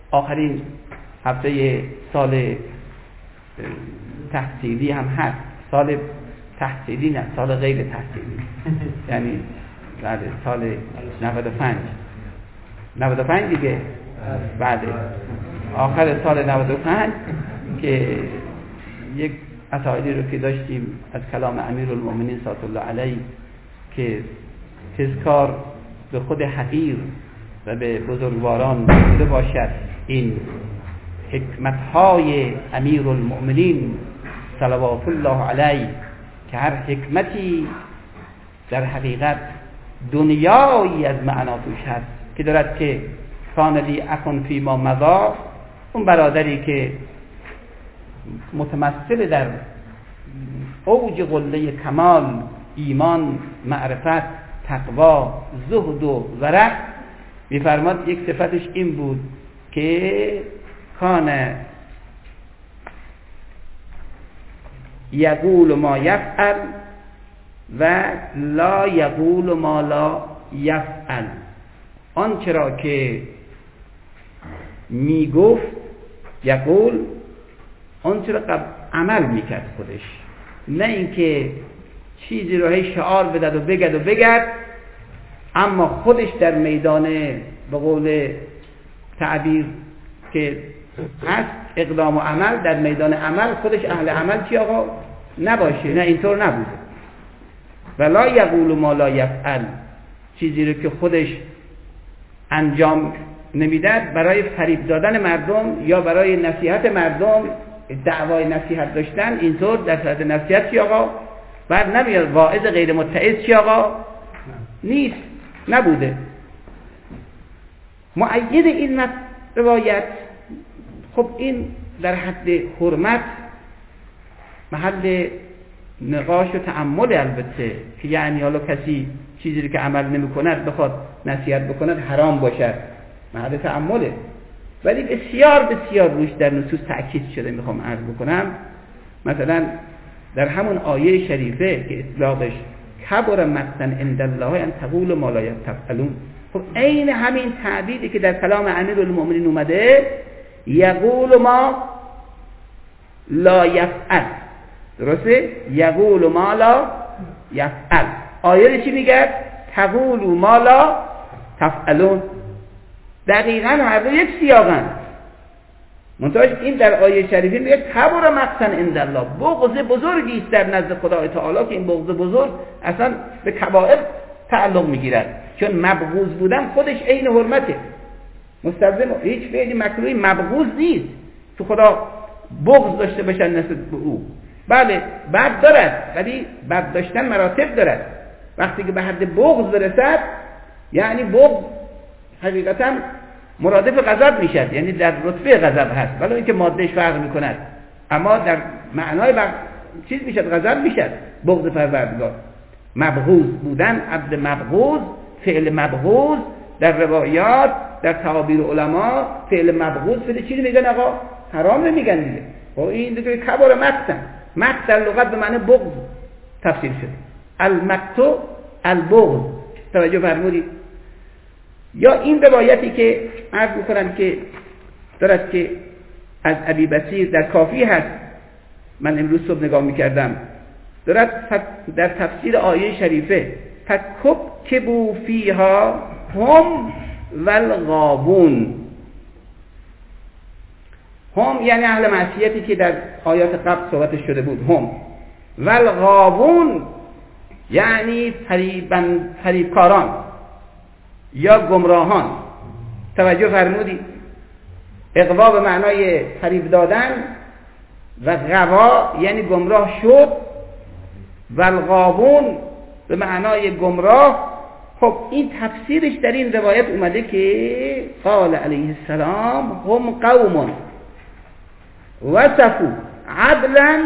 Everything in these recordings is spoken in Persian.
آخرین هفته سال تحصیلی هم هست. سال تحصیلی نه، سال غیر تحصیلی یعنی بعد سال 95 دیگه، بعد آخر سال 95 که یک اسائلی رو که داشتیم از کلام امیرالمؤمنین صلی الله علیه که تذکار به خود حقیر و به بزرگواران بوده باشد، این حکمت‌های امیرالمؤمنین صلوات الله علیه که هر حکمتی در حقیقت دنیایی از معنا توش هست که دارد که کان لی اخ فی ما مضی، اون برادری که متمثل در اوج قله کمال ایمان، معرفت، تقوا، زهد و ورع، می‌فرماد یک صفتش این بود که کان یقول ما یفعل و لا یقول ما لا یفعل. آنچه را که میگفت یقول، آنچه را عمل میکرد خودش، نه اینکه چیزی رو هی شعار بدد و بگد اما خودش در میدان به قول تعبیر که هست اقدام و عمل، در میدان عمل خودش اهل عمل چی آقا نباشه. نه، اینطور نبوده. ولا یقول ما لا یفعل، چیزی رو که خودش انجام نمیداد برای فریب دادن مردم یا برای نصیحت مردم، دعوای نصیحت داشتن، اینطور در صورت نصیحت چی آقا بعد نمیاد. واعظ غیر متعظ چی آقا نیست، نبوده. مؤید این روایت، خب این در حد حرمت محل نقاش و تأمل البته، که یعنی حالا کسی چیزی رو که عمل نمی کند بخواد نصیحت بکند حرام باشد، محل تأمله. ولی بسیار بسیار روش در نصوص تأکید شده. میخوام عرض بکنم مثلا در همون آیه شریفه که اطلاقش کبر مقتا عند الله ان تقولوا ما لا تفعلون، خب عین همین تعبیری که در کلام امیرالمؤمنین اومده، یقول ما لا یفعل، درسته؟ یقول ما لا یفعل. آیه چی میگه؟ تقولوا ما لا تفعلون. دقیقاً هر دو یک سیاقن. منتهاش این در آیه شریفه میگه کبر مقتا عند الله، بغض بزرگی است در نزد خدای تعالی که این بغض بزرگ اصلا به کبائر تعلق میگیرد، چون مبغوض بودن خودش عین حرمته. مستلزم هیچ فعلی مکروهی مبغوض نیست که خدا بغض داشته باشن نسبت به او. بله بد دارد، ولی بد داشتن مراتب دارد. وقتی که به حد بغض برسد، یعنی بغض حقیقتا مرادف غضب میشد، یعنی در رتبه غضب هست، ولی اینکه مادهش فرق میکند، اما در معنای چیز میشد، غضب میشد. بغض پروردگار، مبغوض بودن، عبد مبغوض، فعل مبغوض در روایات، در تعابیر علما فعل مبغوض فعل چی میگن آقا؟ حرام نمیگن دیگه. و این دیگه کبار مقتن، مقت در لغت به معنی بغض تفسیر شده. المقت البغض، توجه فرمودید؟ یا این روایتی که عرض میکنم که دارد که از ابی بصیر در کافی هست، من امروز صبح نگاه میکردم، دارد در تفسیر آیه شریفه فکبکبوا فیها هم والغابون. هم یعنی اهل معصیتی که در آیات قبل صحبت شده بود، هم. والغابون یعنی فریبکاران یا گمراهان. توجه فرمودی؟ اغوا به معنای فریب دادن و غوا یعنی گمراه شد، و الغابون به معنای گمراه. خب این تفسیرش در این روایت اومده که قال علیه السلام هم قوم وصفوا عدلا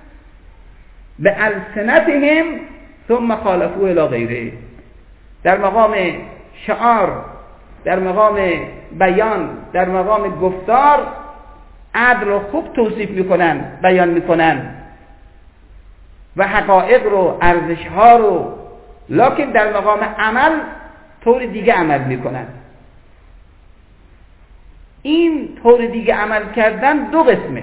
بألسنتهم ثم خالفوه الی غیره. در مقام شعار، در مقام بیان، در مقام گفتار عدل رو خوب توصیف میکنن، بیان میکنن و حقایق رو، ارزش ها رو، لکن در مقام عمل طور دیگه عمل میکنن. این طور دیگه عمل کردن دو قسمه.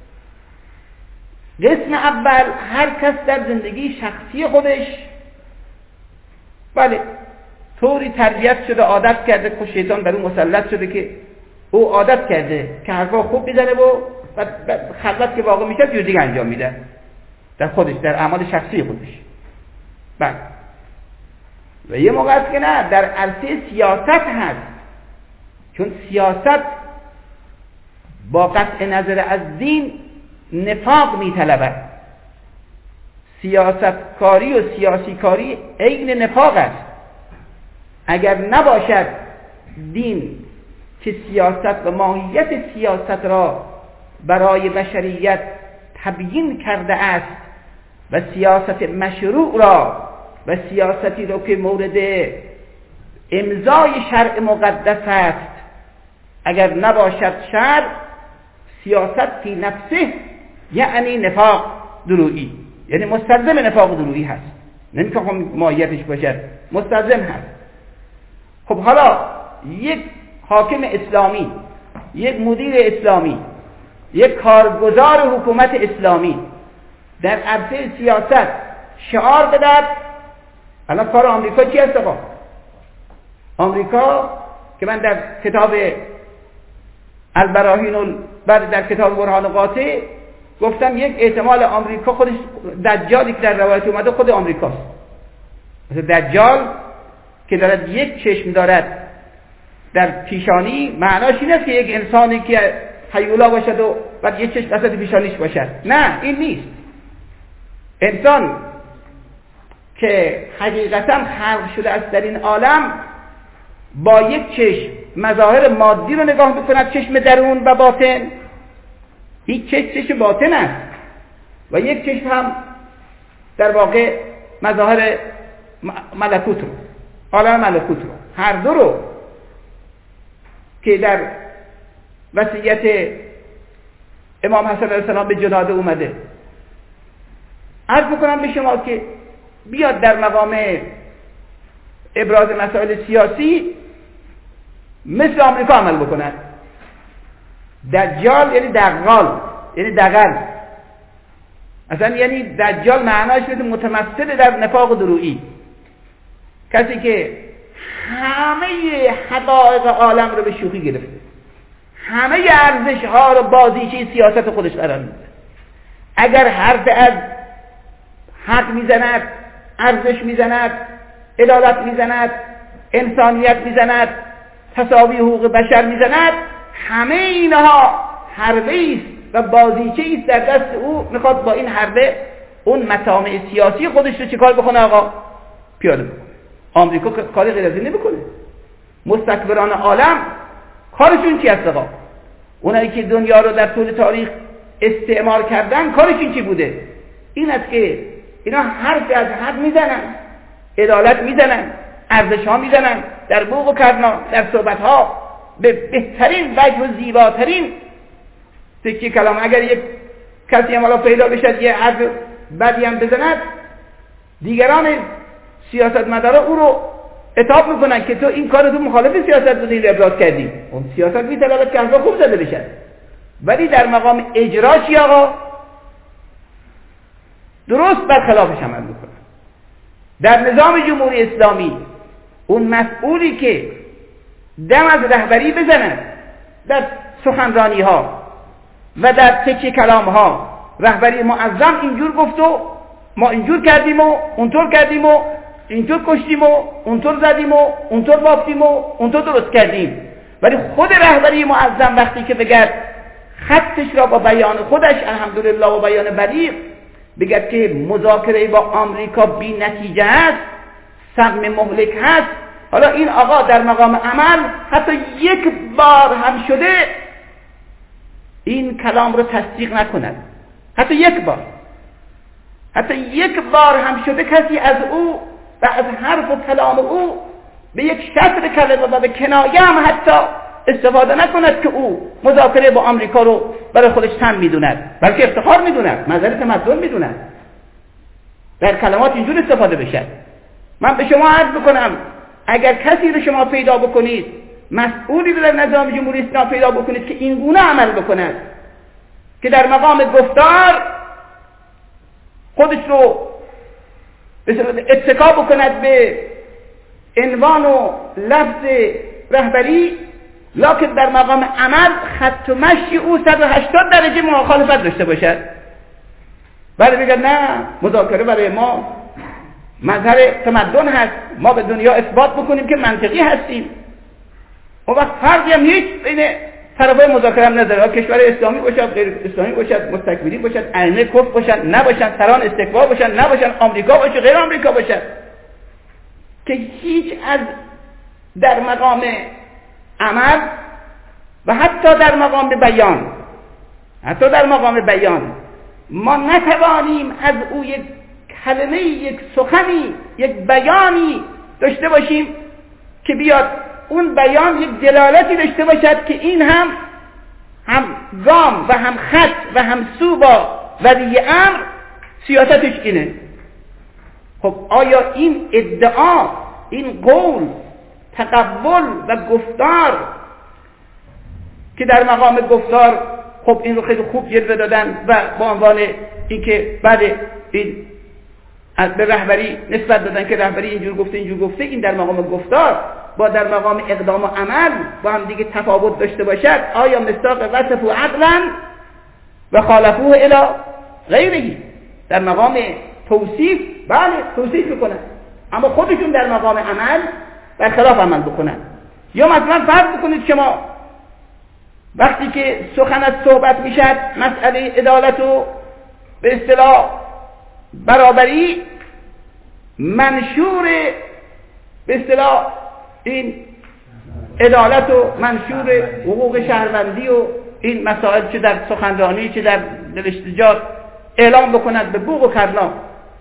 قسم اول، هر کس در زندگی شخصی خودش بله طوری تربیت شده، عادت کرده که شیطان بر اون مسلط شده که او عادت کرده که حرفا خوب میزنه و خلوت که واقع میشه جور دیگه انجام میده در خودش، در اعمال شخصی خودش. بله. و یه موقع است که نه، در عرصه سیاست هست، چون سیاست با قطع نظر از دین نفاق میطلبد. سیاست کاری و سیاسی کاری عین نفاق است. اگر نباشد دین که سیاست و ماهیت سیاست را برای بشریت تبیین کرده است و سیاست مشروع را و سیاستی را که مورد امضای شرع مقدس است، اگر نباشد شرع، سیاست فی نفسه یعنی نفاق درویی، یعنی مستلزم نفاق درویی هست، نمی که ماهیتش باشد، مستلزم هست. خب حالا یک حاکم اسلامی، یک مدیر اسلامی، یک کارگزار حکومت اسلامی در عرصه سیاست شعار بدهد. الان کار آمریکا چی است؟ آمریکا که من در کتاب البراهین بعد در کتاب برهان قاطع گفتم یک احتمال آمریکا خودش دجالی که در روایت اومده خود آمریکاست. مثل دجال که دارد یک چشم دارد در پیشانی، معناش این است که یک انسانی که هیولا باشد و بعد یک چشم وسط پیشانیش باشد. نه، این نیست. انسان که حقیقتا خلق شده است در این عالم با یک چشم مظاهر مادی رو نگاه میکند، چشم درون و باطن، هیچ چشم باطن است، و یک چشم هم در واقع مظاهر ملکوت رو، عالم ملکوت رو، هر دو رو که در وصیت امام حسن علیه السلام به جنازه اومده. عرض بکنم به شما که بیاد در مقام ابراز مسائل سیاسی مثل آمریکا عمل بکنن. دجال یعنی دغال، یعنی دغل. اصلا یعنی دجال معناش میشه متمثل در نفاق درویی، کسی که همه حقایق عالم رو به شوخی گرفته، همه ارزش ها رو بازیچه سیاست خودش قرار میده. اگر حرف از حق میزند، ارزش میزند، عدالت میزند، انسانیت میزند، تساوی حقوق بشر میزند، همه اینها حربه است و بازیچه است در دست او. میخواد با این حربه اون مطامع سیاسی خودش رو چیکار بکنه؟ آقا پیاده بکنه. آمریکا کاری غیر از این نمیکنه. مستکبران عالم کارشون چی است؟ آقا اونایی که دنیا رو در طول تاریخ استعمار کردن کارشون چی بوده؟ این است که اینا حرف از حق میزنن، عدالت میزنن، ارزش ها میزنن، در بوق و کرنا، در صحبت ها به بهترین وجه و زیباترین تکی کلام. اگر یک کسی هم پیدا بشد یه حرف بدی هم بزند، دیگران سیاستمدارا او رو عتاب میکنن که تو این کار تو مخالف سیاست بودی، ابراز کردی. اون سیاست میطلبد که حرفا خوب زده بشد، ولی در مقام اجرا چی آقا؟ درست برخلافش عمل میکنن. در نظام جمهوری اسلامی اون مسئولی که دم از رهبری بزنن در سخنرانی ها و در تکیه کلام ها، رهبری معظم اینجور گفت و ما اینجور کردیم و اونطور کردیم و اینطور کشتیم و اونطور زدیم و اونطور بافتیم و اونطور درست کردیم، ولی خود رهبری معظم وقتی که بگرد خطش را با بیان خودش الحمدلله و بیان بلیغ بگرد که مذاکره با آمریکا بی نتیجه است، سم مهلک هست، حالا این آقا در مقام عمل حتی یک بار هم شده این کلام رو تصدیق نکند، حتی یک بار هم شده کسی از او و از حرف و کلام او به یک شطر کلمه و به کنایه هم حتی استفاده نکند که او مذاکره با آمریکا رو برای خودش تن میدوند، بلکه افتخار میدوند، مظهر تمدن میدوند، در کلمات اینجور استفاده بشه. من به شما عرض بکنم اگر کسی رو شما پیدا بکنید مسئولی رو در نظام جمهوری اسلامی پیدا بکنید که این گونه عمل بکند که در مقام گفتار خودش رو به صورت اتکا بکند به عنوان و لفظ رهبری، لکن در مقام عمل خط و مشی او 180 درجه مخالفت داشته باشد. بعد بگه نه مذاکره برای ما مظهر تمدن هست، ما به دنیا اثبات بکنیم که منطقی هستیم. اون وقت فرقی هم هیچ بین طرفای مذاکره هم نداره، کشور اسلامی باشد، غیر اسلامی باشد، مستکبرین باشد، ائمه کفر باشد نباشد، سران استکبار باشد نباشد، آمریکا باشه غیر آمریکا باشد، که هیچ از در مقام عمل و حتی در مقام بیان ما نتوانیم از او یک کلمه، یک سخنی، یک بیانی داشته باشیم که بیاد اون بیان یک دلالتی داشته باشد که این هم گام و هم خط و هم سو با ولی امر سیاستش اینه. خب آیا این ادعا، این قول، تقبل و گفتار که در مقام گفتار خب این رو خیلی خوب جلوه دادن و با عنوان اینکه بعد این به رهبری نسبت دادن که رهبری اینجور گفته، این در مقام گفتار با در مقام اقدام و عمل با هم دیگه تفاوت داشته باشد، آیا مصداق وصف و عقلا و خالفوه الی غیره در مقام توصیف بله توصیف میکنن، اما خودشون در مقام عمل برخلاف عمل بکنن. یا مثلا فرض بکنید شما وقتی که سخن از صحبت میشد مسئله عدالت و به اصطلاح برابری، منشور به اصطلاح این عدالت و منشور حقوق شهروندی و این مسائل چه در سخنرانی چه در نوشتجات اعلام بکنند به بوق و کرنا،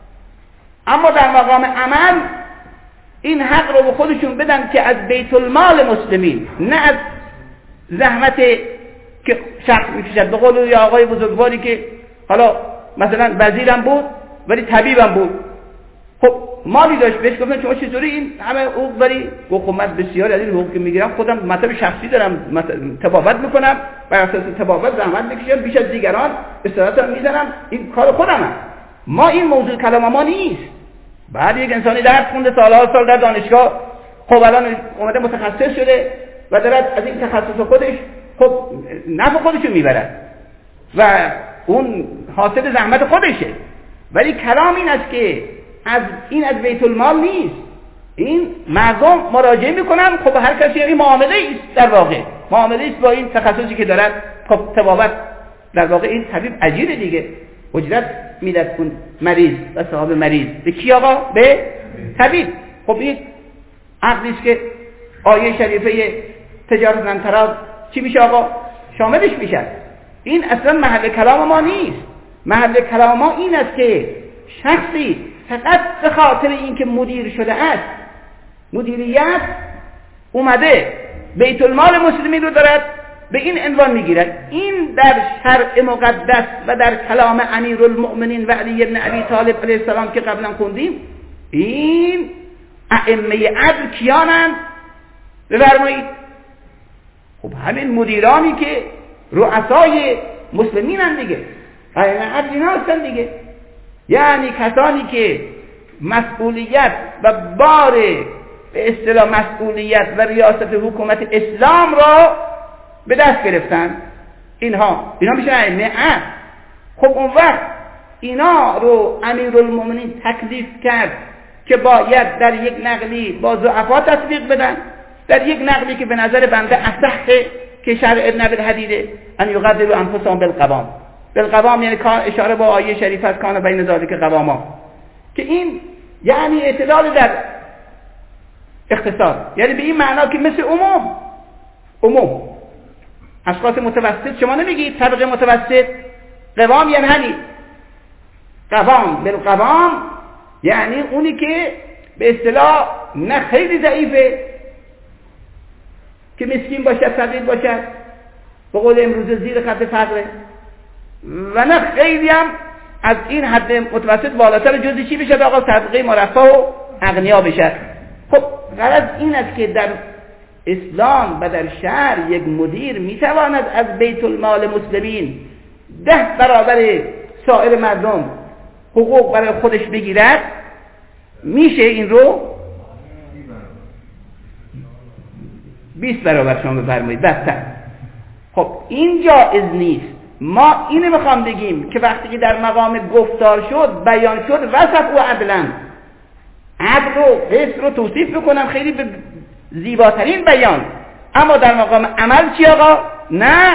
اما در مقام عمل این حق رو به خودشون بدن که از بیت المال مسلمین، نه از زحمت که شخص میکشد. به قول یا آقای بزرگواری که حالا مثلا وزیرم بود ولی طبیبم بود، خب مالی داشت، بهش گفتن شما چطوری این همه حقوق داری؟ گفت من بسیار از این حقوق که میگیرم خودم مطلب شخصی دارم، تبابت میکنم، بر اساس تبابت زحمت میکشم، بیش از دیگران استراحتم میزنم، این کار خودمه. ما این موضوع کلام ما نیست. بعد یک انسانی درس خونده سالها سال در دانشگاه، خب الان اومده متخصص شده و دارد از این تخصص خودش خب نفع خودشو میبرد و اون حاصل زحمت خودشه، ولی کلام این است که از بیت المال نیست، این مردم مراجعه میکنن، خب هر کسی این معامله است، در واقع معامله است با این تخصصی که دارد، خب تبابت در واقع این طبیب اجیر دیگه اجرت میداد اون مریض و صاحب مریض به کی آقا؟ به طبیب. خب این عقلی است که آیه شریفه تجارت ننتراز چی میشه آقا؟ شاملش میشه. این اصلا محل کلام ما نیست. محل کلام ما این است که شخصی فقط به خاطر اینکه مدیر شده است، مدیریت اومده بیت المال مسلمین رو دارد به این عنوان میگیرد، این در شرع مقدس و در کلام امیرالمؤمنین و علی بن ابی طالب علیه السلام که قبلا خوندیم، این ائمه عدل کیانند؟ بفرمایید. خب همین مدیرانی که رؤسای مسلمینند دیگه، ائمه عدل اینا هستند دیگه، یعنی کسانی که مسئولیت و بار به اصطلاح مسئولیت و ریاست حکومت اسلام را به دست گرفتن، اینها میشن ائمه عدل. خب اون وقت اینا رو امیرالمؤمنین تکلیف کرد که باید در یک نقلی با ضعفا تطبیق بدن، در یک نقلی که به نظر بنده اصحه که شرع ابن ابی الحدیده ان یقدروا انفسهم بالقوام. بالقوام یعنی اشاره با آیه شریفه از کان بین ذالک قواما، که این یعنی اعتدال در اقتصاد، یعنی به این معنا که مثل عموم اشخاص متوسط، شما نمیگید طبقه متوسط، قوام یعنی همین قوام بالقوام، یعنی اونی که به اصطلاح نه خیلی ضعیفه که مسکین باشد، فقیر باشد، به قول امروز زیر خط فقره، و نه خیلی هم از این حد متوسط بالاتر، جزی چی بشه آقا؟ طبقه مرفه و اغنیا بشه. خب غرض این است که در اسلام و در شهر یک مدیر میتواند از بیت المال مسلمین 10 برابر سایر مردم حقوق برای خودش بگیرد؟ میشه این رو 20 برابر شما بفرمایید بدتر. خب این جایز نیست. ما اینو میخوام بگیم که وقتی که در مقام گفتار شد، بیان شد، وصف و عدلا، عدل و قسط رو توصیف بکنم خیلی به زیباترین بیان، اما در مقام عمل چی آقا؟ نه.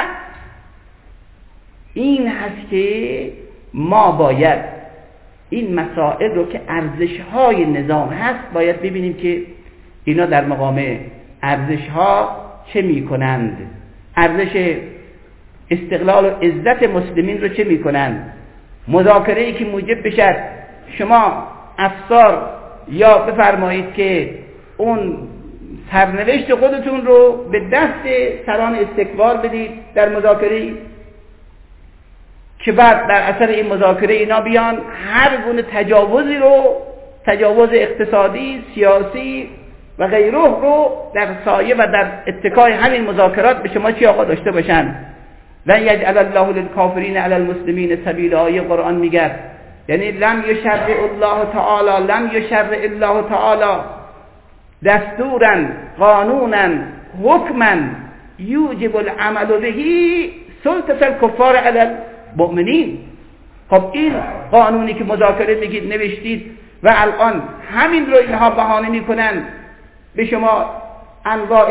این هست که ما باید این مسائل رو که ارزش‌های نظام هست باید ببینیم که اینا در مقام ارزش‌ها چه می‌کنند، ارزش استقلال و عزت مسلمین رو چه می‌کنند. مذاکره‌ای که موجب بشد شما افسار یا بفرمایید که اون سرنوشت خودتون رو به دست سران استکبار بدید در مذاکره‌ای که بعد در اثر این مذاکره اینا بیان هر گونه تجاوزی رو، تجاوز اقتصادی، سیاسی و غیره رو در سایه و در اتکای همین مذاکرات به شما چی آقا داشته باشن. لن یجعل الله للکافرین علی المسلمین سبیلا. آیه قرآن میگه یعنی لم یشرع الله تعالی، لم یشرع الله تعالی دستورا قانونا حکما یوجب العمل به سلطة الکفار علی المؤمنین. خب این قانونی که مذاکره میگید نوشتید و الان همین رو اینها بهانه میکنن به شما انواع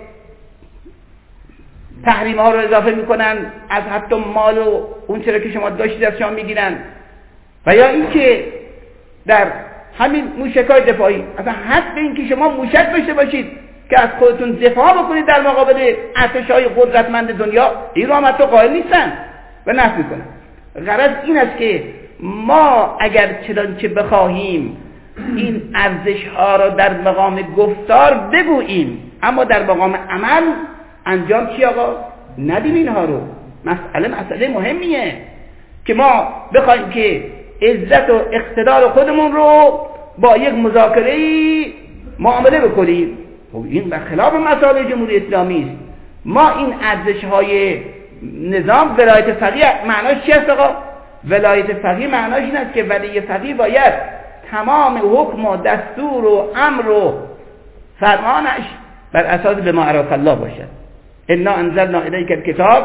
تحریم ها رو اضافه میکنن، از حتی مال و اون چرا که شما داشتید از شما میگیرن، و یا اینکه در همین موشک‌های دفاعی اصلا حد به این که شما موشک داشته باشید که از خودتون دفاع بکنید در مقابل ارتش‌های قدرتمند دنیا، این رو هم حتی قائل نیستن و نفی میکنن. غرض این است که ما اگر چنانچه بخواهیم این ارزش‌ها را در مقام گفتار بگوییم اما در مقام عمل انجام چی آقا؟ ندیم اینها رو. مسئله مهمیه که ما بخوایم که عزت و اقتدار خودمون رو با یک مذاکره‌ای معامله بکنیم. خب این برخلاف مسائل جمهوری اسلامی است. ما این ارزش‌های نظام ولایت فقیه معناش چی است آقا؟ ولایت فقیه معناش این است که ولی فقیه باید تمام حکم و دستور و امر و فرمانش بر اساس به ما اراک الله باشد. انا انزلنا الیک الکتاب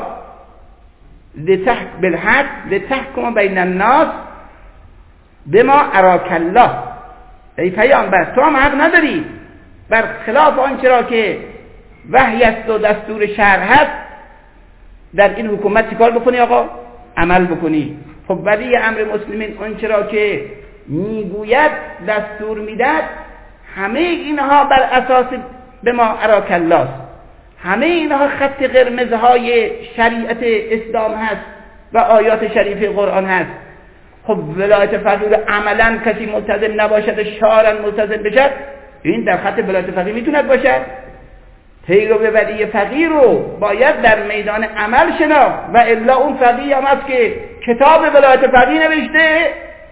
بالحق لتحکم بین الناس بما اراک الله. ای پیامبر تو هم حق نداری بر خلاف آنچه را که وحی است و دستور شرع هست در این حکومت چیکار بکنی آقا؟ عمل بکنی. خب ولی امر مسلمین آنچه را که میگوید دستور میدهد همه اینها بر اساس به ما اراک الله است. همه اینها خط قرمزهای شریعت اسلام هست و آیات شریف قرآن هست. خب ولایت فقیه عملا کسی ملتزم نباشد، شعارا ملتزم بشد، این در خط ولایت فقیه میتوند باشد؟ پیرو به ولی فقیه رو باید در میدان عمل شناخت و الا اون فقیه هم هست که کتاب ولایت فقیه نوشته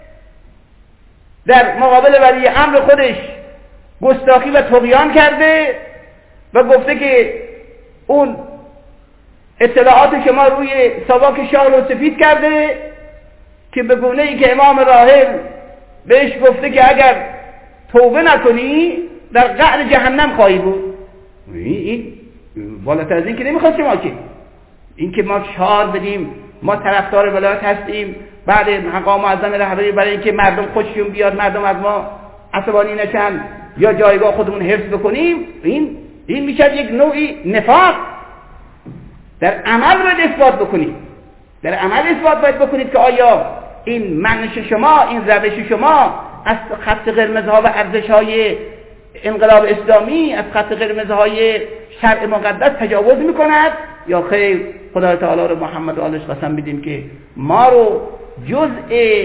در مقابل ولی امر خودش گستاخی و طغیان کرده و گفته که اون اطلاعات شما روی ساواک شاه رو سفید کرده که به گونه ای که امام راحل بهش گفته که اگر توبه نکنی در قعر جهنم خواهی بود. این بالاتر از این که نمیخواد شما که این که ما شعار بدیم ما طرفدار ولایت هستیم بعد مقام معظم رهبری برای اینکه مردم خوششون بیاد، مردم از ما عصبانی نشن یا جایگاه خودمون حفظ بکنیم، این میشه یک نوعی نفاق. در عمل باید اثبات بکنید، در عمل اثبات باید بکنید که آیا این منش شما، این روش شما از خط قرمزها و ارزش‌های انقلاب اسلامی، از خط قرمزهای شرع مقدس تجاوز میکند یا خیر. خدای تعالی رو محمد و آلش قسم بدیم که ما رو جزء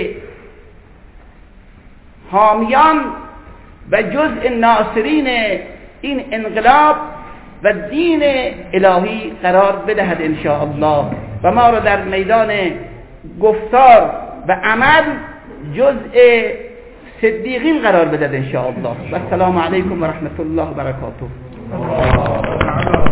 حامیان و جزء ناصرین این انقلاب و دین الهی قرار بدهد ان شاء الله و ما رو در میدان گفتار و عمل جزء صدیقین قرار بدهد ان شاء الله. و السلام علیکم و رحمت الله و برکاته. حالا